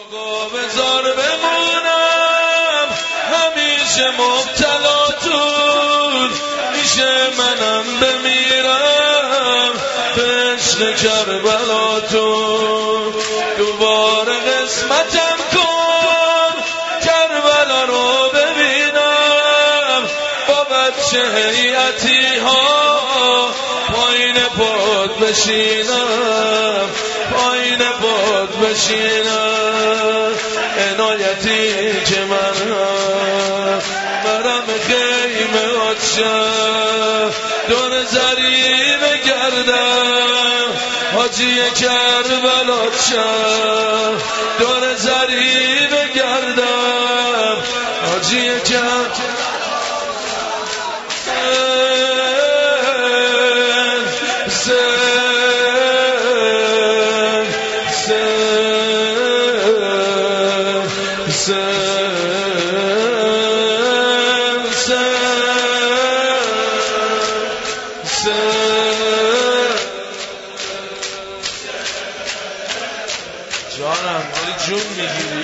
آقا بذار بمونم همیشه مبتلا طول میشه منم بمیرم به عشق کربلا طول دوباره قسمتم کن کربلا رو ببینم با بچه هیئتی ها پایین پاد بشینم پایین پاد بشینم عنایتی که من برم خیمه آتشم دور زرین گردم حاجی کربلا شم دور زرین گردم حاجی کربلا جانم ولی جون میگیری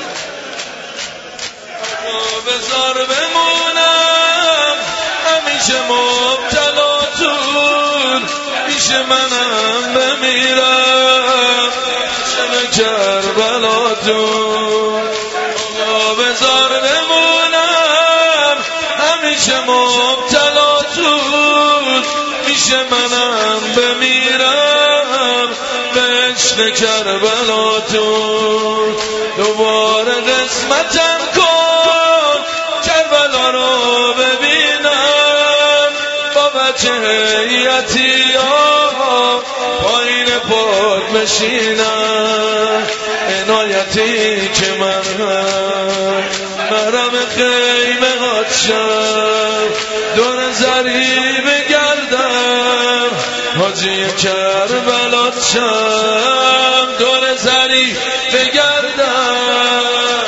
بذار بمونم همیشه مبتلا طول میشه منم بمیرم شب کربلا طول بذار بمونم همیشه مبتلا طول میشه منم بمیرم به عشق کربلا طول دوباره قسمتم کن کربلا رو ببینم با بچه هیئتی ها پایین پاد بشینم عنایتی که من مرم خیمه آتشم دور زری بگردم حاجی کربلا شم دور زری بگردم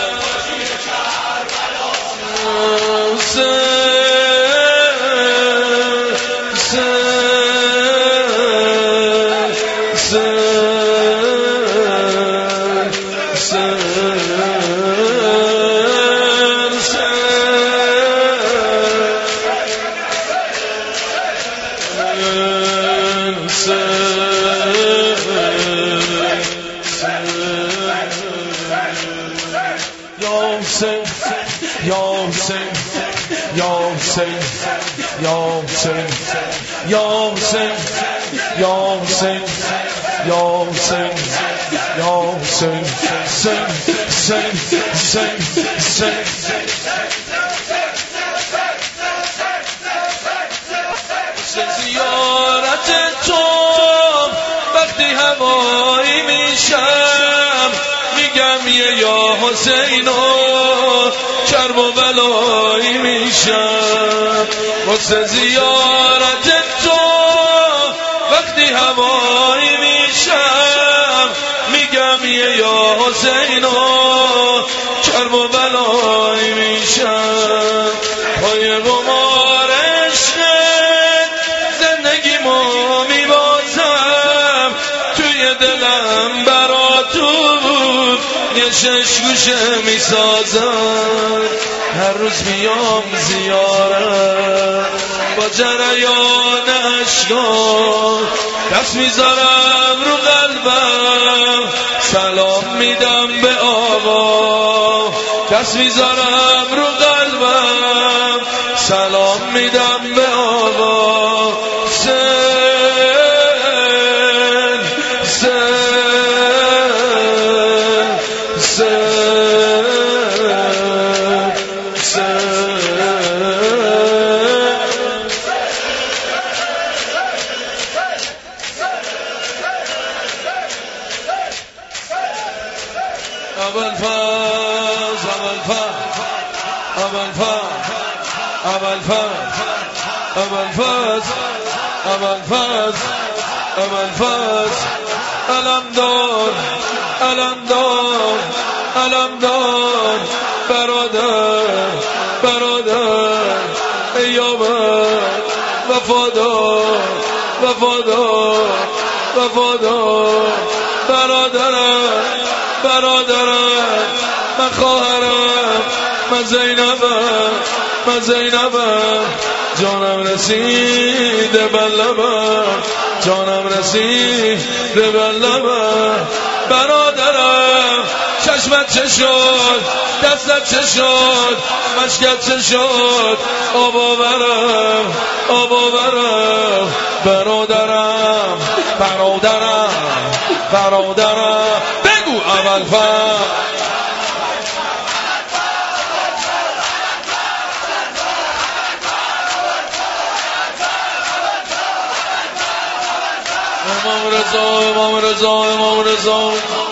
زیارت تو وقتی هوایی میشم میگم یه یا حسینو کرب و بلایی میشم واسه زیارت تو وقتی هوایی میشم میگم یه یا حسینو کرب و بلایی میشم پای قمار عشقت زندگیمو میبازم توی دلم براتون یه شش گوشه میسازم هر روز میام زیارت با جریان عشقم دست میذارم رو قلبم سلام میدم به آقا دست میذارم رو قلبم سلام میدم به آقا علم دار برادر ایامه وفادار برادر برادرم، من خواهرم، من زینبم، جانم رسیده به لبم، جانم رسیده به لبم. برادرم چشمت چه شد، دستت چه شد، مشکت چه شد، آب آورم برادرم بگو اول امام رضا